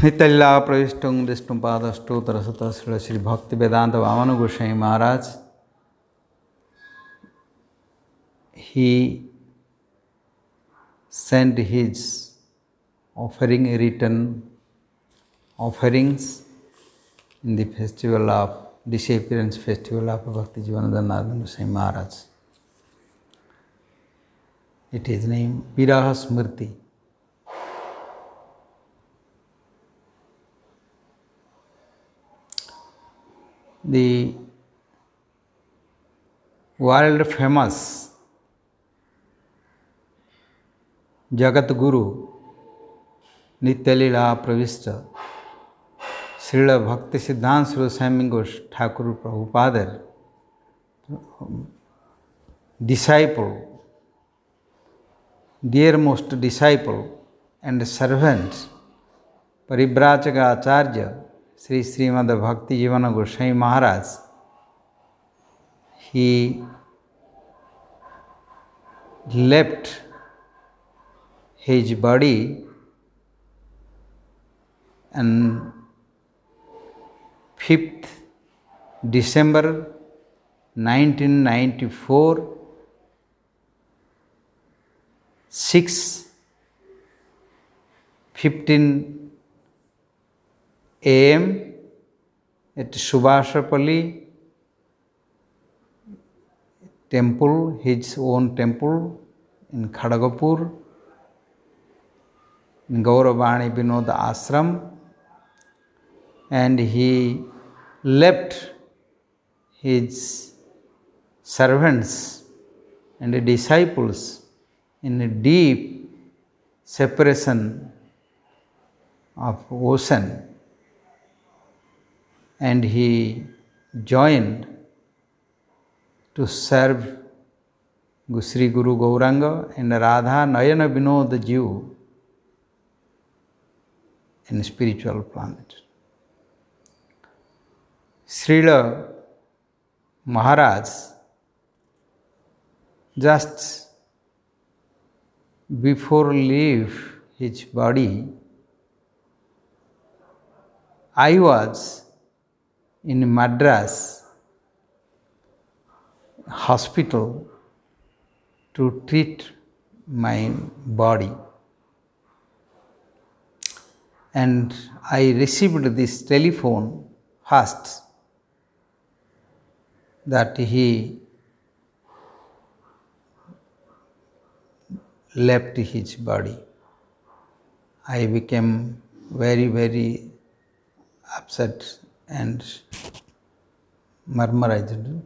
Nityalila Pravishtung Vishnupada Tarasata Sri Bhakti Vedanta Vamana Goswami Maharaj. He sent his written offerings in the festival of disappearance festival of Bhakti Jivanananda Goswami Maharaj. It is named Viraha Smriti. The world famous Jagat Guru Nityalila Pravishta Srila Bhakti Siddhanta Saraswati Swami Goswami Thakur Prabhupada disciple, dearmost disciple and servant Paribrajaka Acharya Sri Srimad Bhakti Jivana Goswami Maharaj, he left his body on 5th December 1994, 6:15 a.m. at Subhasapalli temple, his own temple in Khadagapur, in Gauravani Vinod Ashram, and he left his servants and disciples in a deep separation of ocean, and he joined to serve Sri Guru Gauranga and Radha Nayana Vinod Jiv in spiritual planet. Srila Maharaj, just before leave his body, I was in Madras hospital to treat my body, and I received this telephone first that he left his body. I became very, very upset and murmurized.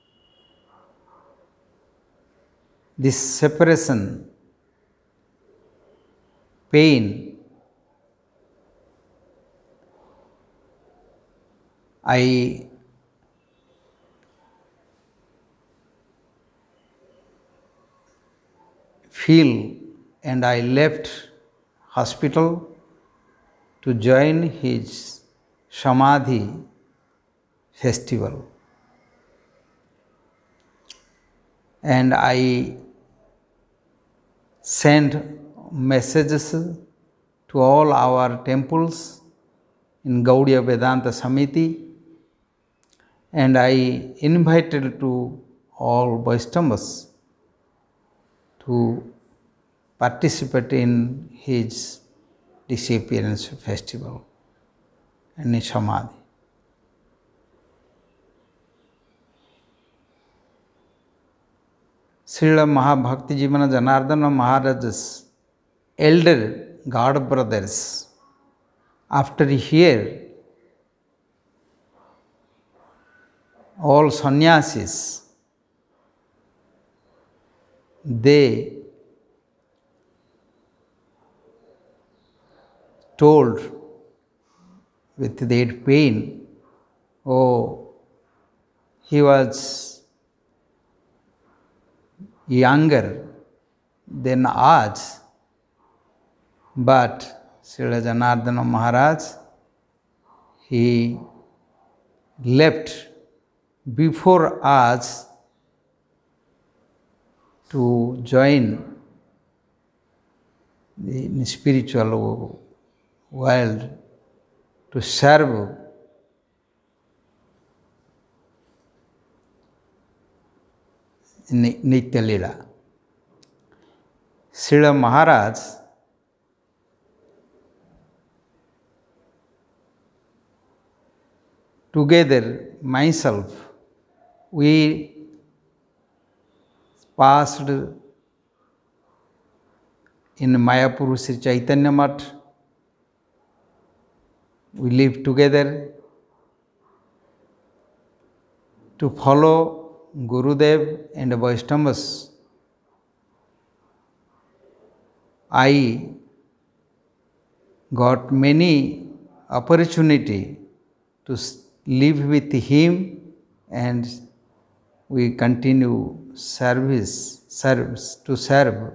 This separation, pain, I feel, and I left hospital to join his Samadhi festival. And I sent messages to all our temples in Gaudiya Vedanta Samiti, and I invited to all Vaishnavas to participate in his disappearance festival and in Samadhi. Srila Mahabhakti Jivana Janardana Maharaj's elder god brothers, after hear all sannyasis, they told with their pain, oh, he was younger than us, but Srila Janardana Maharaj, he left before us to join the spiritual world to serve in Nitya Leela. Srila Maharaj together, myself, we passed in Mayapur Sri Chaitanya Math. We lived together to follow Gurudev and Vaishnavas. I got many opportunity to live with him, and we continue to serve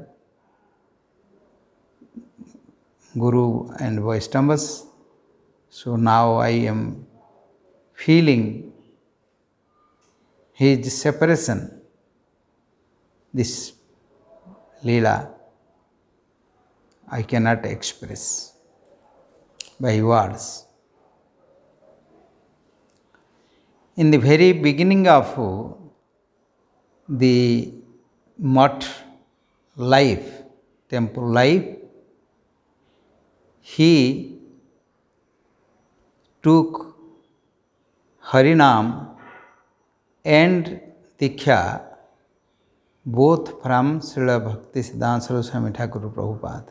Guru and Vaishnavas. So now I am feeling his separation, this Leela, I cannot express by words. In the very beginning of the mutt life, temple life, he took Harinam and Diksha both from Srila Bhaktisiddhanta Saraswati Swami Thakur Prabhupada.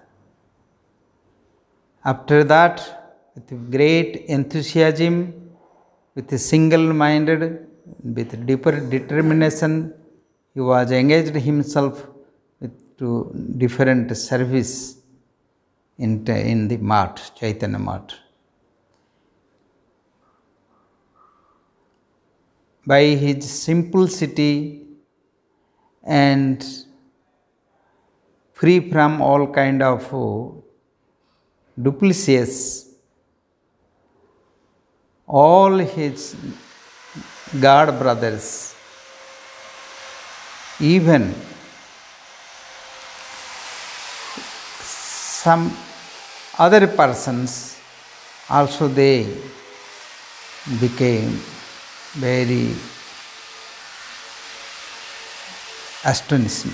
After that, with great enthusiasm, with a single-minded, with deeper determination, he was engaged himself to different service in the Math, Chaitanya Math. By his simplicity and free from all kind of duplicitous, all his God brothers, even some other persons, also they became very astonished.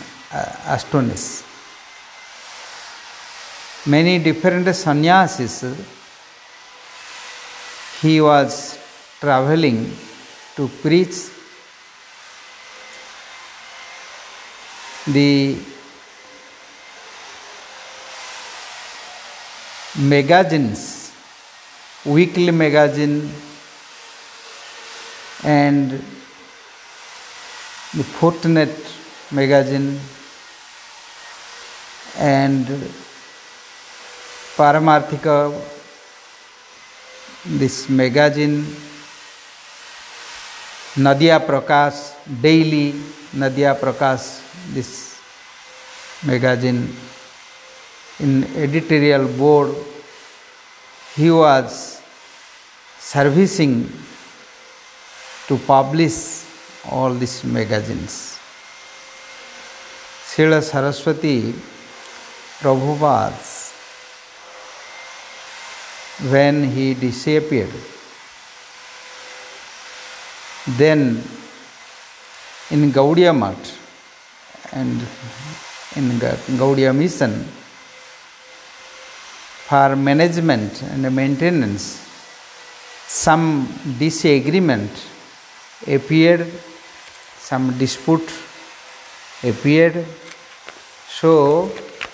Many different sannyasis he was traveling to preach the magazines, weekly magazine and the fortnight magazine and Paramarthika, this magazine, Nadia Prakash, daily Nadia Prakash, this magazine, in editorial board, he was servicing to publish all these magazines. Srila Saraswati Prabhupada, when he disappeared, then in Gaudiya Math and in Gaudiya Mission, for management and maintenance, some disagreement appeared, some dispute appeared. So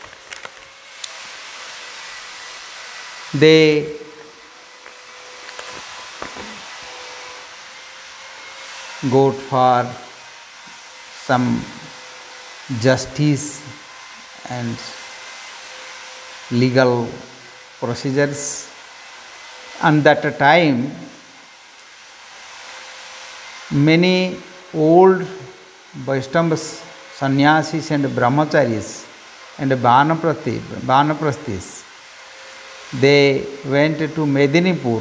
they go for some justice and legal procedures. And that time, many old Vaishnavas, sannyasis and brahmacharis and vanaprasthis, they went to Medinipur.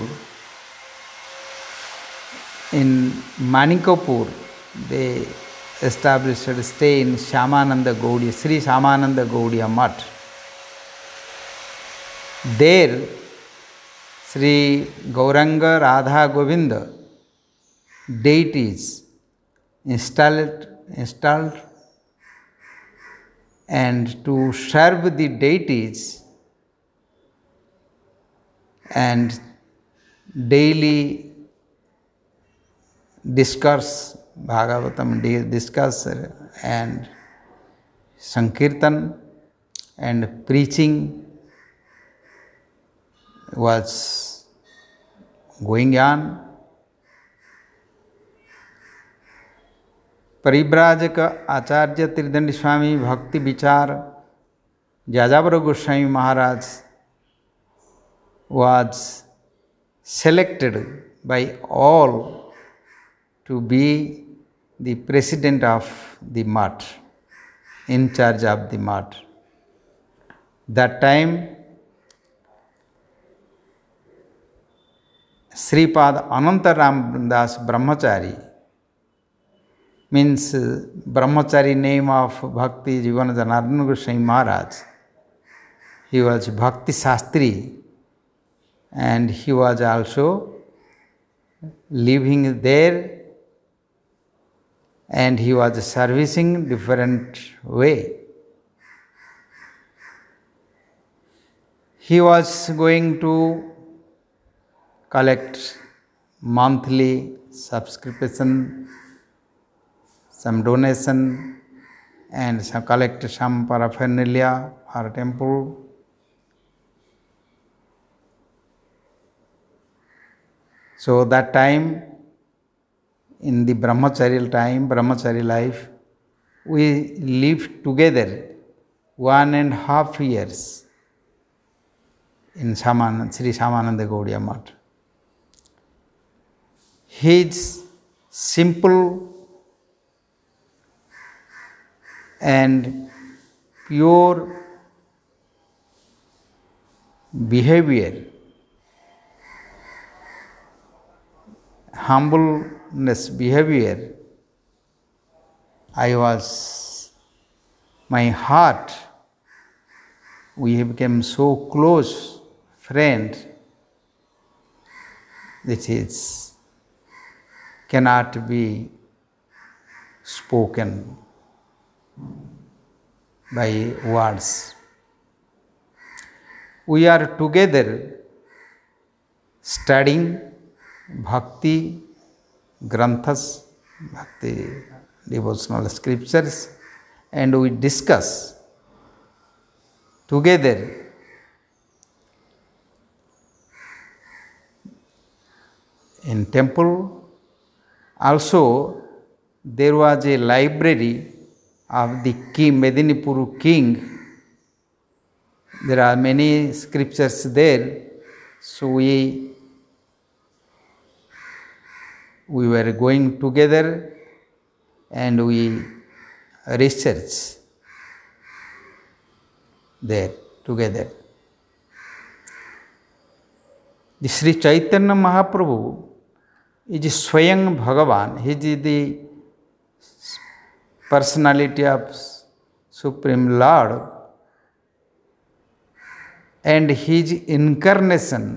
In Manikapur, they established a stay in Shyamananda Gaudiya, Sri Shyamananda Gaudiya Math. There, Sri Gauranga Radha Govinda deities installed and to serve the deities and daily discuss Bhagavatam, discuss and Sankirtan and preaching was going on. परिव्राजक आचार्य त्रिदंडी स्वामी भक्ति विचार जाजावर गोस्वामी महाराज was selected by all to be the president of the Math, in charge of the Math. That time Sripad Ananta Ramdas Brahmachari, means Brahmachari name of Bhakti Jivana Janardana Goswami Maharaj. He was Bhakti Shastri and he was also living there and he was servicing different way. He was going to collect monthly subscription, some donation and collect some paraphernalia for temple. So that time, in the Brahmachari life, we lived together 1.5 years in Sri Samananda Gaudiya Math. His simple and pure behavior, humbleness behavior, my heart, we became so close friend, which is cannot be spoken by words. We are together studying Bhakti Granthas, Bhakti devotional scriptures, and we discuss together in temple. Also, there was a library of the king, Medinipur king. There are many scriptures there. So we were going together and we research there together. The Sri Chaitanya Mahaprabhu is Swayam Bhagavan. He is the personality of Supreme Lord, and his incarnation.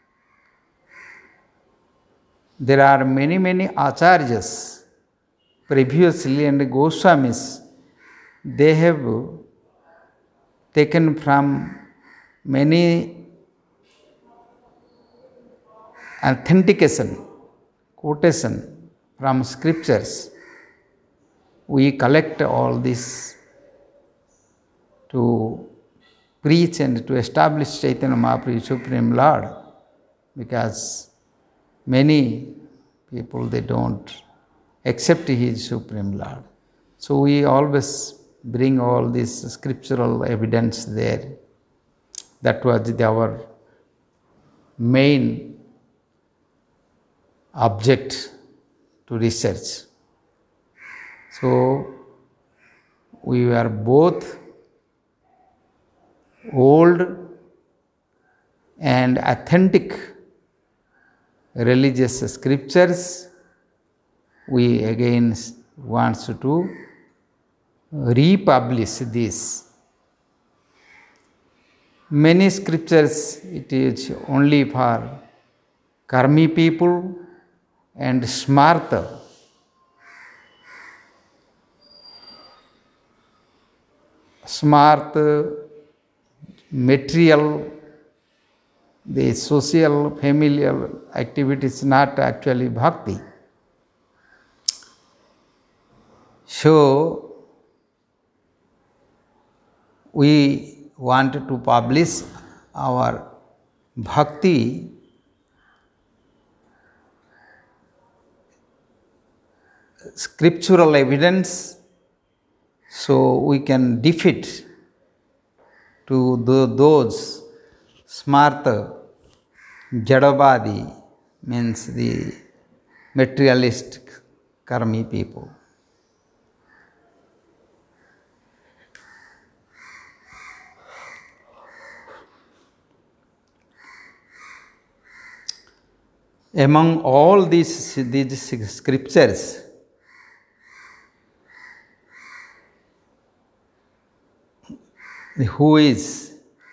There are many acharyas previously and Goswamis, they have taken from many authentication, quotation from scriptures. We collect all this to preach and to establish Chaitanya Mahaprabhu, Supreme Lord, because many people, they don't accept He is Supreme Lord. So we always bring all this scriptural evidence there. That was our main object to research. So we were both old and authentic religious scriptures. We again want to republish this. Many scriptures it is only for karmi people and smarta. Smart, material, the social, familial activities not actually bhakti. So, we want to publish our bhakti scriptural evidence so we can defeat to those smarta jadavadi, means the materialistic karmi people. Among all these scriptures, who is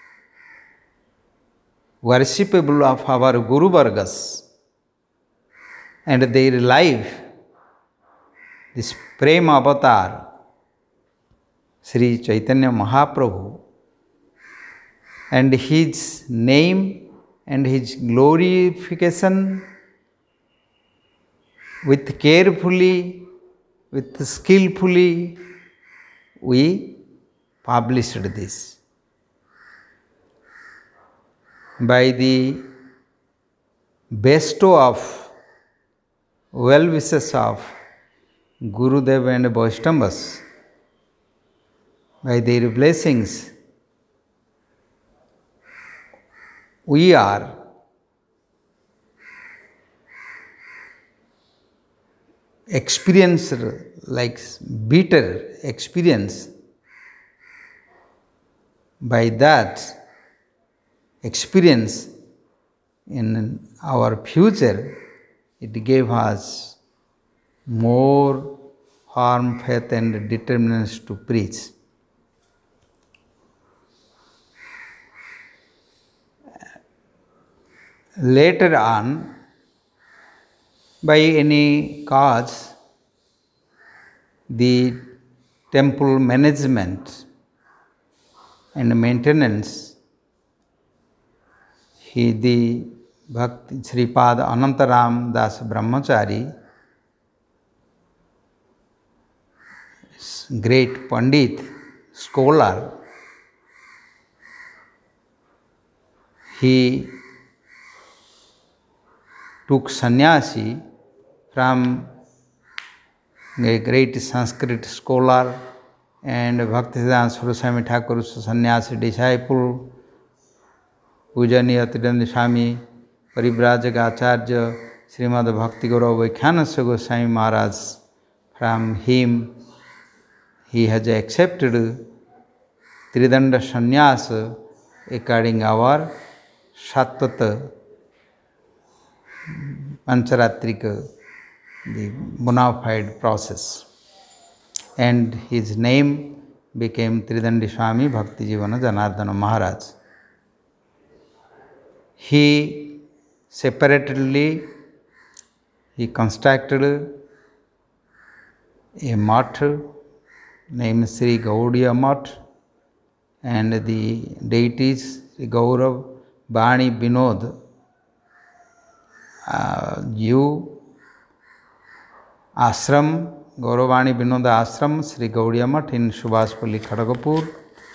worshipable of our Guru Vargas and their life, this Prema Avatar, Sri Chaitanya Mahaprabhu, and his name and his glorification with carefully, with skillfully, we published this. By the bestow of well wishes of Gurudev and Vaishnavas, by their blessings, we are experienced like bitter experience. By that experience in our future, it gave us more firm faith and determination to preach. Later on, by any cause, the temple management and maintenance, the Bhakti Sripad Anantaram Das Brahmachari, great Pandit, scholar, he took sannyasi from a great Sanskrit scholar and Bhaktisiddhanta Saraswami Thakur's sannyasi disciple, Pujaniya Tridandi Swami Parivrajaka Acharya Srimad Bhakti Gaurav Vaikhanasya Goswami Maharaj. From him he has accepted Tridanda sannyas according our Sattvat Pancharatrika, the bona fide process. And his name became Tridandi Swami Bhakti Jivana Janardana Maharaj. He separately constructed a mutt named Sri Gaudiya Mutt, and the deities Sri Gaurav, Bani, Binod, Jew Ashram, Gauravani Binoda Ashram, Sri Gaudiya Mutt in Subhaspalli, Kharagpur.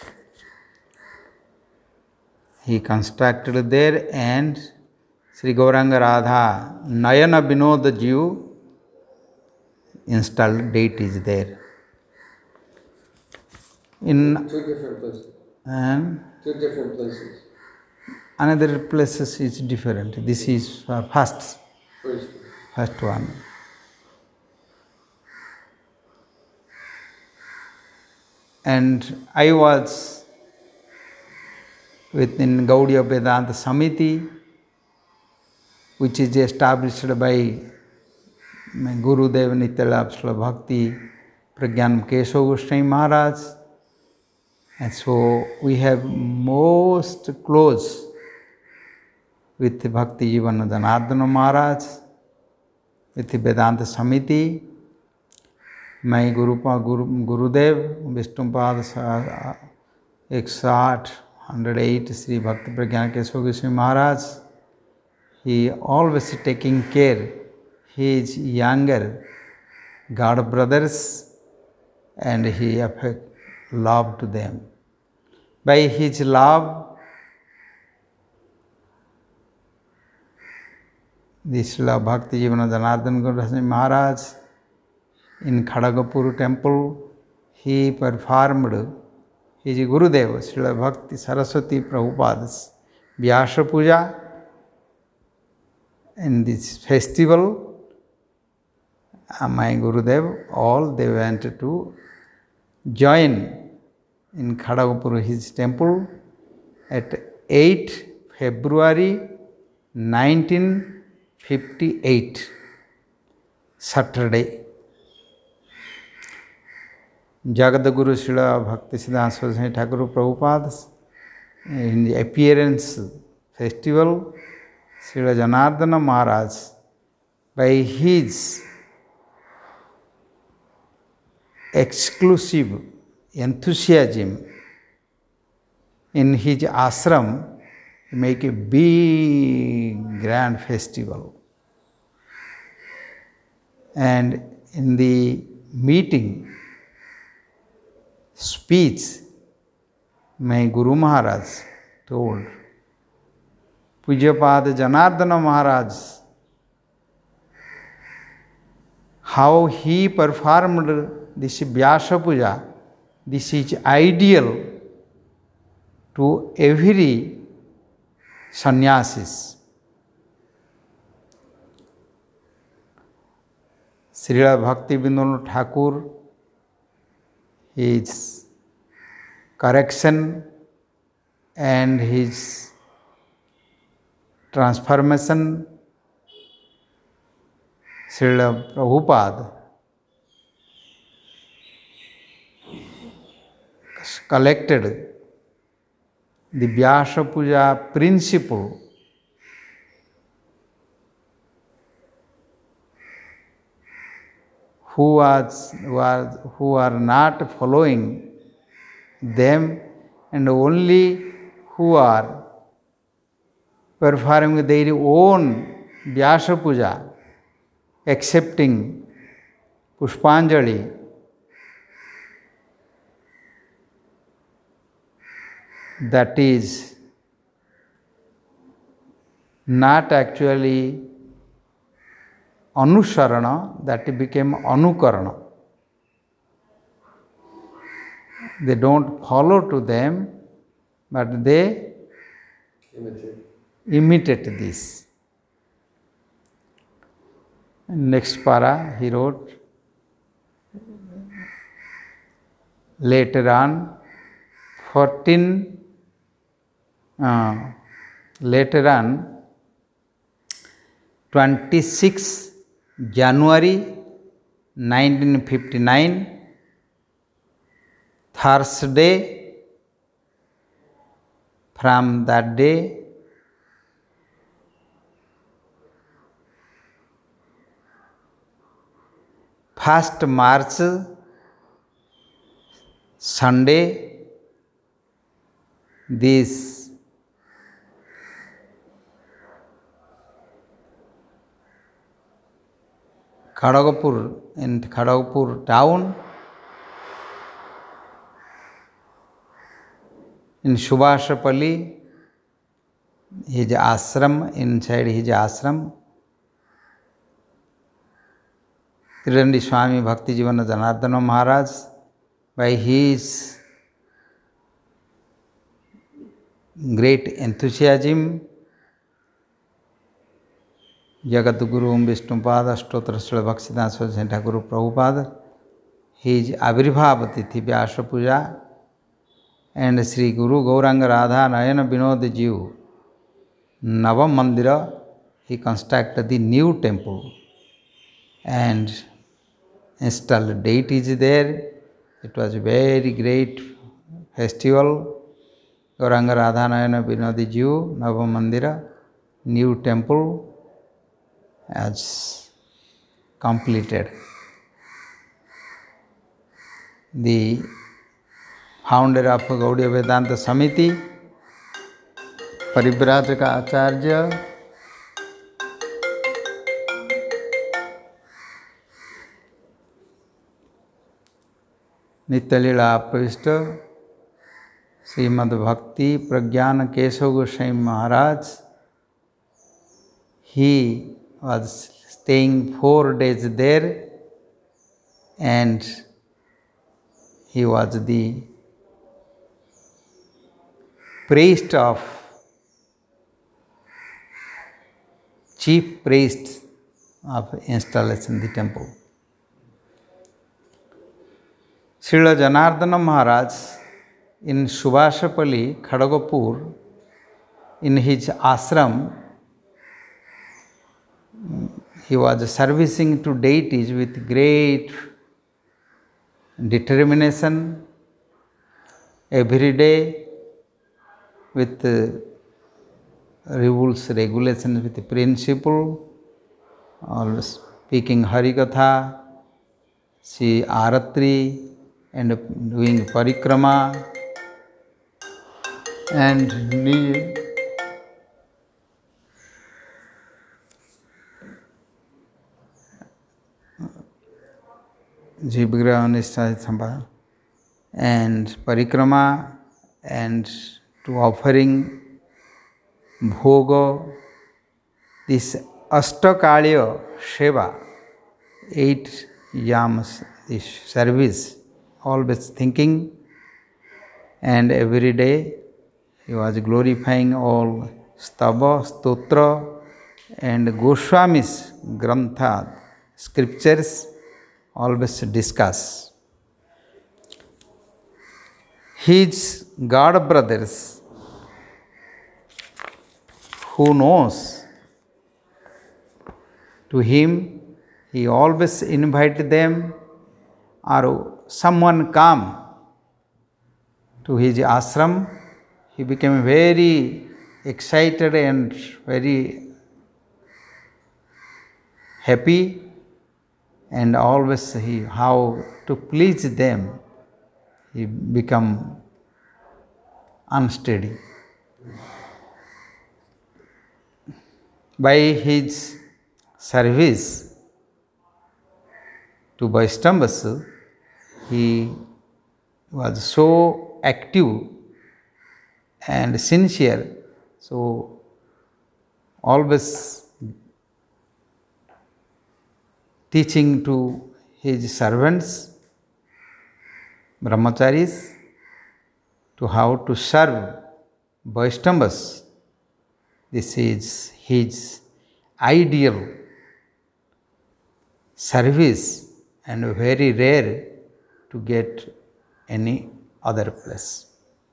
He constructed there, and Sri Gauranga Radha Nayana Binod Jew installed deities there. In two different places. And two different places. Another places is different. This is first one. And I was within Gaudiya Vedanta Samiti, which is established by Gurudev Nityalabh Bhakti Pragyan Keshav Goswami Maharaj, And so we have most close with Bhakti Jivana Janardana Maharaj, with Vedanta Samiti, my Gurudev, Vishnupad 108, Sri Bhakti Pragyan Keshav Goswami Maharaj. He always taking care his younger God brothers, and he affect love to them. By his love, this love Bhakti Jivana Janardana Goswami Maharaj in Khadagapur temple, he performed his Gurudev, Srila Bhakti Saraswati Prabhupada's Vyasa Puja. In this festival, my Gurudev, all they went to join in Khadagapur, his temple, at 8 February 1958, Saturday. Jagadguru Srila Bhaktisiddhanta Saraswati Thakur Prabhupada, in the appearance festival, Srila Janardana Maharaj, by his exclusive enthusiasm in his ashram, make a big grand festival. And in the meeting speech, my Guru Maharaj told, Pujyapada Janardana Maharaj, how he performed this Vyasa Puja, this is ideal to every sannyasis. Srila Bhaktivinoda Thakur, his correction and his transformation, Srila Prabhupada collected the Vyasa Puja principle who are not following them, and only who are performing their own Vyasa Puja, accepting Pushpanjali, that is not actually Anusarana, that became Anukarana. They don't follow to them, but they imitate this. Next para he wrote, later on, later on, 26 January 1959, Thursday, from that day, first March, Sunday, this Khadagapur, in Khadagapur town, in Subhasapalli, his ashram, inside his ashram, Tirandi Swami Bhakti Jivana Janardana Maharaj, by his great enthusiasm, Jagadguru Vishnupada Stotra Srila Bhaktisiddhanta Saraswati Thakur Prabhupada, his Avirbhava Tithi Vyasa Puja, and Sri Guru Gauranga Radha Nayana Vinod Jiv Navam Mandira, he constructed the new temple and installed deities there. It was very great festival, Gauranga Radhanayana Vinodi Jew, Nava Mandira, new temple has completed. The founder of Gaudiya Vedanta Samiti, Parivrajaka Acharya, Nityalila Prishta, Srimad Bhakti Pragyan Keshav Goswami Maharaj, he was staying 4 days there and he was the priest of chief priest of installation in the temple. Srila Janardana Maharaj in Subhashapalli, Khadagapur, in his ashram, he was servicing to deities with great determination every day, with rules, regulations, with principle, always speaking Harikatha, see Aratri, and doing Parikrama, and Jivgraha Nishtha and Parikrama, and to offering Bhoga, this Ashtakaliya Seva, 8 yams, this service, always thinking, and every day he was glorifying all Stava, Stotra, and Goswami's Grantha, scriptures, always discuss. His god brothers, who knows, to him he always invited them, or someone come to his ashram, he became very excited and very happy, and always how to please them, he become unsteady. By his service to Vaishnavas, he was so active and sincere, so always teaching to his servants, brahmacharis, to how to serve Vaishnavas. This is his ideal service and very rare to get any other place.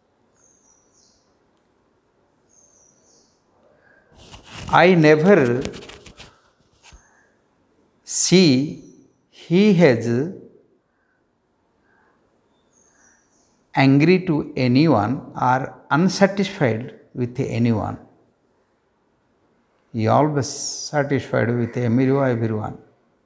I never see he has angry to anyone or unsatisfied with anyone. He always satisfied with everyone.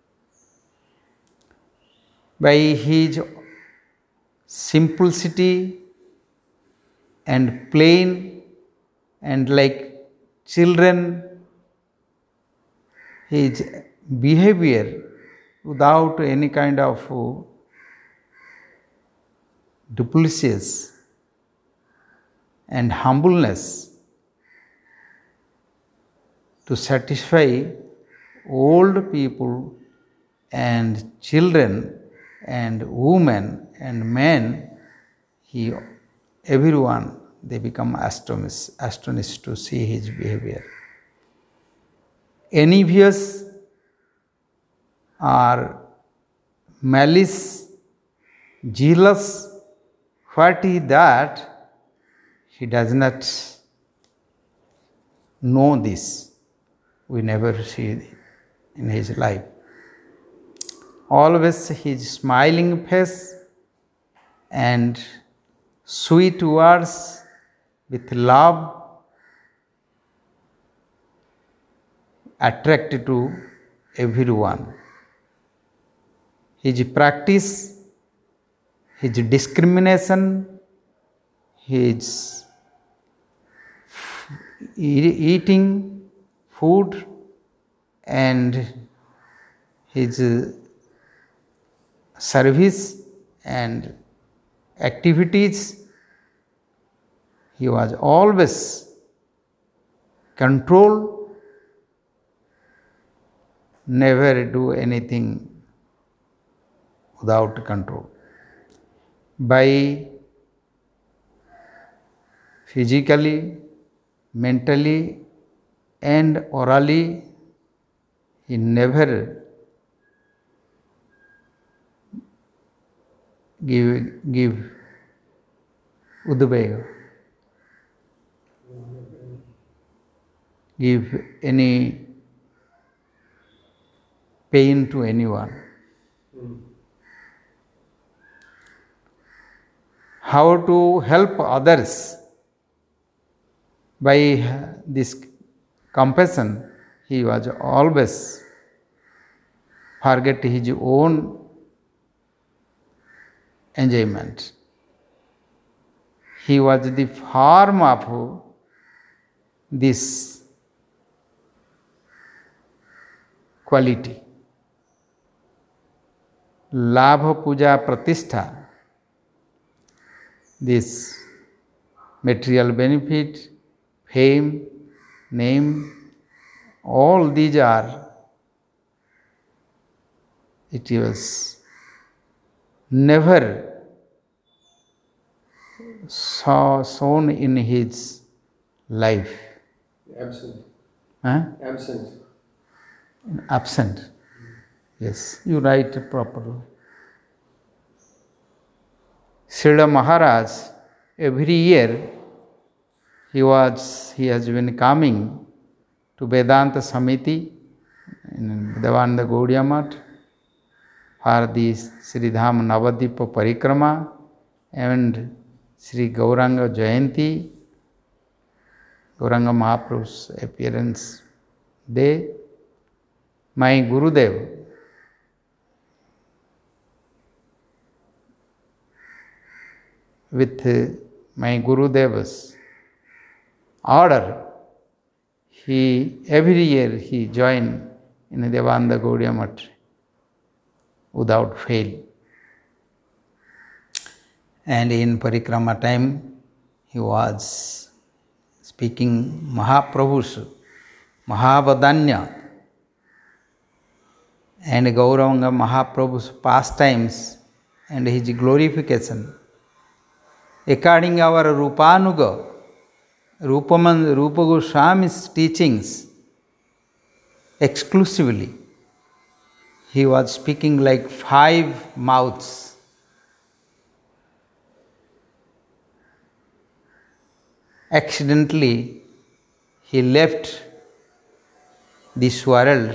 By his simplicity and plain and like children, his behavior without any kind of duplicitous and humbleness to satisfy old people and children and women and men, everyone, they become astonished to see his behavior. Envious or malice, jealous, what is that? He does not know this. We never see in his life. Always his smiling face and sweet words with love attract to everyone. His practice, his discrimination, his eating food and his service and activities, he was always controlled, never do anything without control. By physically, mentally and orally, he never give udvega, give any pain to anyone. How to help others? By this compassion, he was always forget his own enjoyment. He was the form of this quality. Labha puja pratishtha, this material benefit, fame, name, all these are, it was never shown in his life. Absent. Huh? Absent. Absent. Yes, you write properly. Srila Maharaj, every year he has been coming to Vedanta Samiti in Devananda Gaudiya Math for the Sridham Navadipa Parikrama and Sri Gauranga Jayanti, Gauranga Mahaprabhu's appearance day. My Gurudev, with my Gurudev's order, every year he joined in Devananda Gaudiya Math without fail. And in Parikrama time, he was speaking Mahaprabhu's Mahavadanya and Gauranga Mahaprabhu's pastimes and his glorification. According to our Rupanuga, Rupa Goswami's teachings exclusively, he was speaking like 5 mouths. Accidentally, he left this world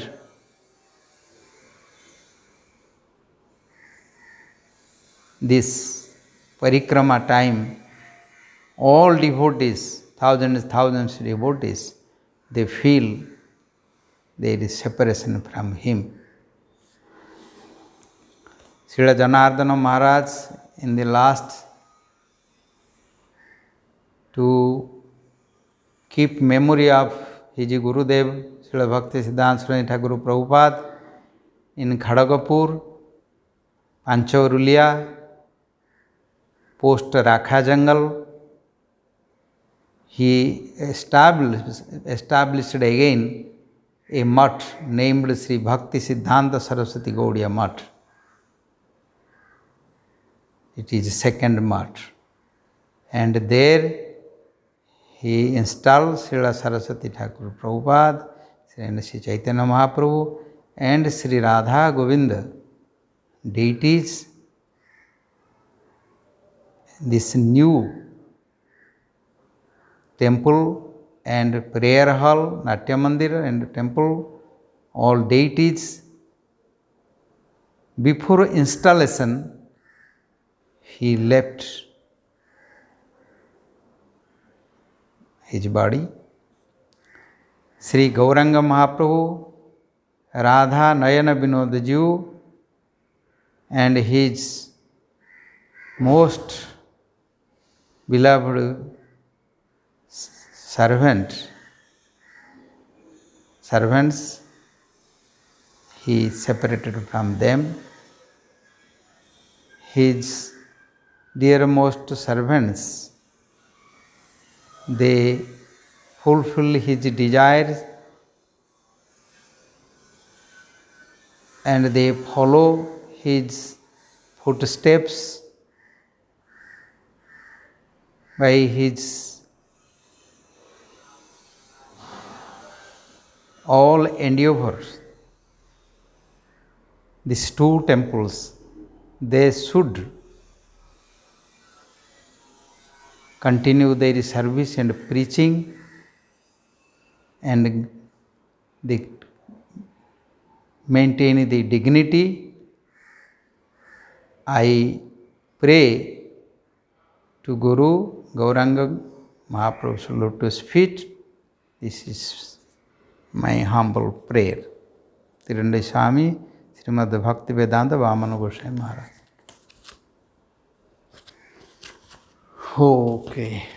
this Parikrama time. All devotees, thousands of devotees, they feel there is separation from him. Srila Janardana Maharaj, in the last, to keep memory of his Gurudev, Srila Bhakti Siddhanta Saraswati Thakur Prabhupada, in Khadagapur, Panchaurulia, post Rakha Jangal, he established again a mutt named Sri Bhakti Siddhanta Saraswati Gaudiya Mutt. It is second mutt. And there he installed Srila Saraswati Thakur Prabhupada, Sri Chaitanya Mahaprabhu and Sri Radha Govinda deities. This new temple and prayer hall, Natya Mandir and temple, all deities. Before installation, he left his body. Sri Gauranga Mahaprabhu, Radha Nayana Vinod Ji, and his most beloved servants, he separated from them. His dearmost servants, they fulfill his desires and they follow his footsteps by his all endeavors. These two temples, they should continue their service and preaching, and they maintain the dignity. I pray to Guru Gauranga Mahaprabhu's lotus feet. This is my humble prayer. Tirunde Swami, Srimad Bhaktivedanta Vamana Goswami Maharaj. Okay.